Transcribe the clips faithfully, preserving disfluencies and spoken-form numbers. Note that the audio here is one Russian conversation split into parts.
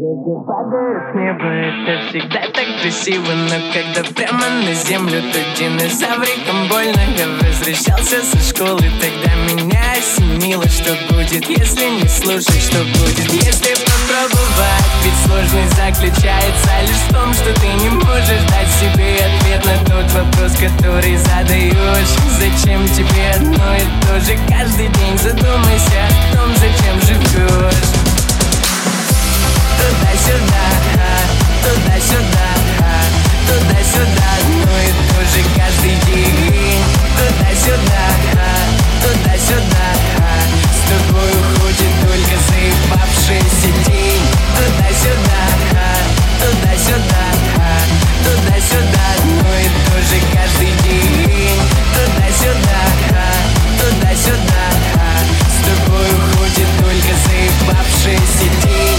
Падаю с неба, это всегда так красиво, но когда прямо на землю, то динозавриком больно. Я возвращался со школы, тогда меня осенило, что будет, если не слушать, что будет, если попробовать. Ведь сложность заключается лишь в том, что ты не можешь дать себе ответ на тот вопрос, который задаешь. Зачем тебе одно и то же каждый день? Задумайся о том, зачем живешь. Туда-сюда, туда-сюда, туда-сюда, одно и то же каждый день. Туда-сюда, туда-сюда, с тобой уходит только заебавшийся день. Туда-сюда, туда-сюда, туда-сюда, одно и то же каждый день. Туда-сюда, туда-сюда, с тобой уходит только заебавшийся день.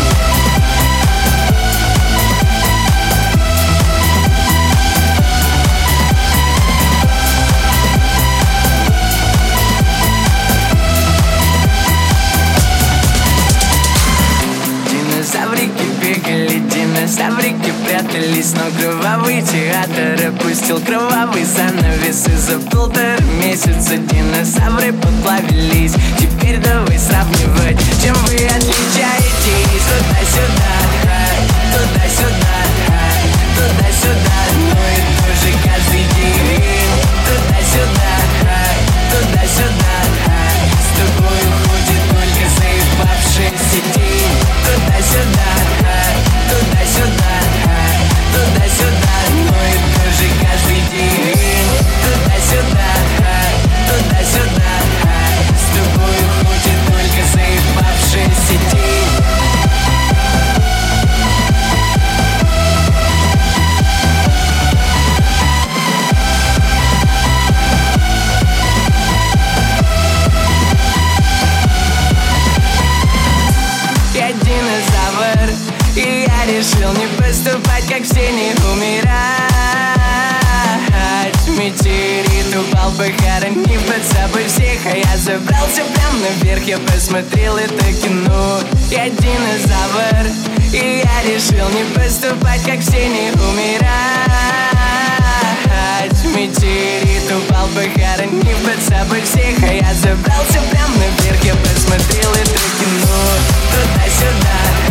Динозаврики бегали, динозаврики прятались, но кровавый театр опустил кровавый занавес. И за полтора месяца динозавры поплавились. Теперь давай сравнивать, чем вы отличаетесь. Туда-сюда, туда-сюда, туда-сюда, одно и то же каждый день. Туда-сюда, туда-сюда, с тобой уходит только заебавшийся день. Туда-сюда, туда-сюда, туда-сюда, одно и то же каждый день. Туда-сюда, туда-сюда, с тобой уходит только заебавшийся день. Я динозавр, и я решил не поступать, как все, не умирать. Метеорит упал, похоронив под собой всех, а я забрался прям наверх, я посмотрел это кино. Я динозавр, и я решил не поступать, как все, не умирать. Метеорит упал, похоронив под собой всех, а я забрался прям наверх, я посмотрел это кино. Туда-сюда,